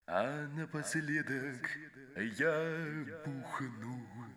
А напоследок я бухну.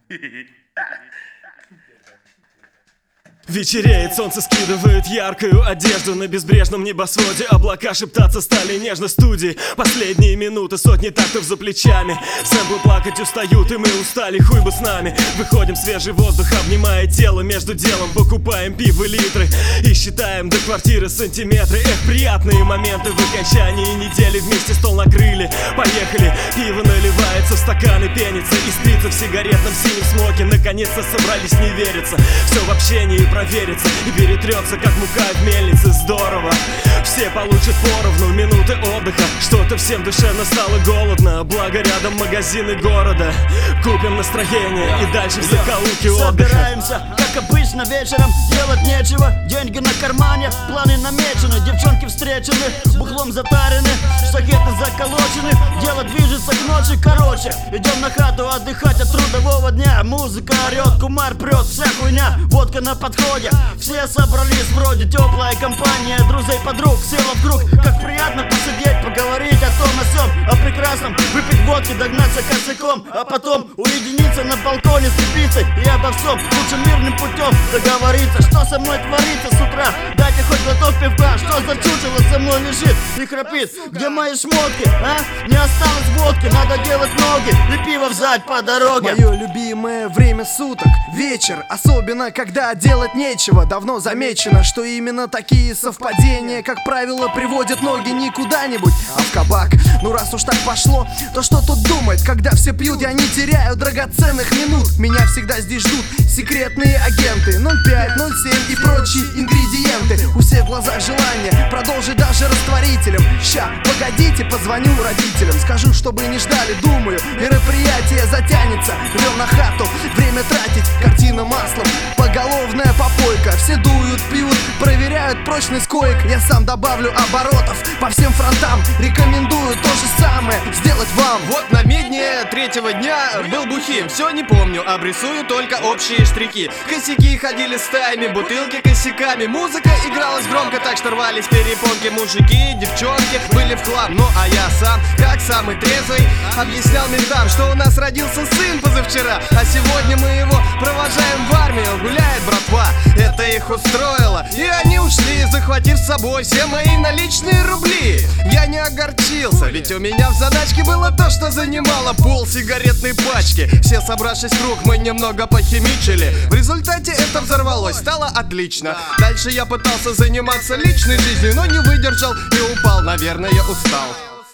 Вечереет, солнце скидывает яркую одежду. На безбрежном небосводе облака шептаться стали нежно студии. Последние минуты, сотни тактов за плечами. Сэмплы плакать устают, и мы устали, хуй бы с нами. Выходим, свежий воздух обнимает тело. Между делом покупаем пиво литры и считаем до квартиры сантиметры. Эх, приятные моменты в окончании недели. Вместе стол накрыли, поехали. Пиво наливается в стаканы, пенится, искрится в сигаретном синем смоке. Наконец-то собрались, не верится. Все в общении проверится и перетрется, как мука в мельнице. Здорово, все получат поровну минуты отдыха. Что-то всем душевно стало голодно. Благо рядом магазины города. Купим настроение и дальше в закоулке отдыха. Собираемся, как обычно, вечером. Делать нечего, деньги на кармане. Планы намечены, девчонки встречены. Бухлом затарены, штакеты заколочены. Дело движется к ночи, короче. Идем на хату отдыхать от трудового дня. Музыка орет, кумар прет, вся хуйня. Водка на подходе. Все собрались, вроде теплая компания друзей, подруг, села в круг. Как приятно посидеть, поговорить о том, о сём, о прекрасном. Выпить водки, догнаться косяком, а потом уединиться на балконе с певицей. И обо всем лучше мирным путем договориться. Что со мной творится с утра? Дайте хоть глоток пивка. Что за чучело со мной лежит и храпит? Где мои шмотки, а? Не осталось водки, надо делать ноги и пиво взять по дороге. Мое любимое время суток — вечер. Особенно, когда делать нечего. Давно замечено, что именно такие совпадения, как правило, приводят ноги не куда-нибудь, а в кабак. Ну раз уж так пошло, то что тут думать? Когда все пьют, я не теряю драгоценных минут. Меня всегда здесь ждут секретные агенты 05, 07 и прочие ингредиенты. У всех в глазах желание продолжить даже растворителем. Ща, погодите, позвоню родителям. Скажу, чтобы не ждали, думаю, мероприятие затянется. Идем на хату, время тратить, картина маслом. Поголовная попойка, все дуют, пьют, проверяют прочность коек. Я сам добавлю оборотов по всем фронтам. Рекомендую то же самое сделать вам. Вот на медне третьего дня был бухим. Все не помню, обрисую только общие штрихи. Косяки ходили стаями, бутылки косяками. Музыка игралась громко, так что рвались перепонки. Мужики и девчонки были в хлам. Ну а я сам, как самый трезвый, объяснял ментам, что у нас родился сын позавчера, а сегодня мы его провожаем в армию. Гуляет братва, это их устроило, и они ушли, захватив с собой все мои наличные рубли. Я не огорчился, ведь у меня в задачке было то, что занимало пол сигаретной пачки. Все собравшись в круг, мы немного похимичили. В результате это взорвалось, стало отлично. Дальше я пытался заниматься личной жизнью, но не выдержал и упал, наверное, устал.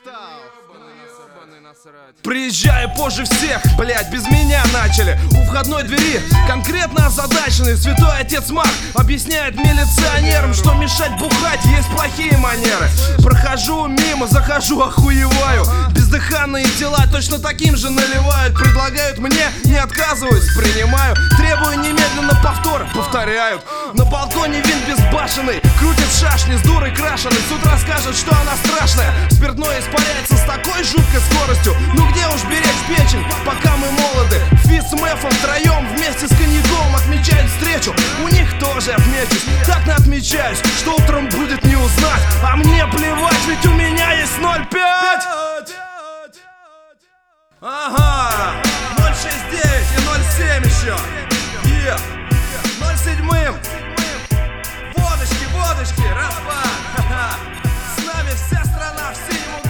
Приезжаю позже всех, блять, без меня начали. У входной двери конкретно озадаченный святой отец Марк объясняет милиционерам, что мешать бухать есть плохие манеры. Прохожу мимо, захожу, охуеваю. Бездыханные тела точно таким же наливают. Предлагают мне, не отказываюсь, принимаю. Требую немедленно повтор, повторяют. На балконе винт безбашенный, крутит шашни с дурой крашеной. С утра скажет, что она страшная. Спиртное испаряется с такой жуткой скоростью. Ну где уж беречь печень, пока мы молоды. Фи с Мэфом втроем вместе с коньяком отмечают встречу. У них тоже отмечусь, так наотмечаюсь, что утром будет не узнать. А мне плевать, ведь у меня есть 0,5. Ага, 0,69 и 0,7 еще. 0,7. Водочки, водочки, распад. С нами вся страна в синем углу.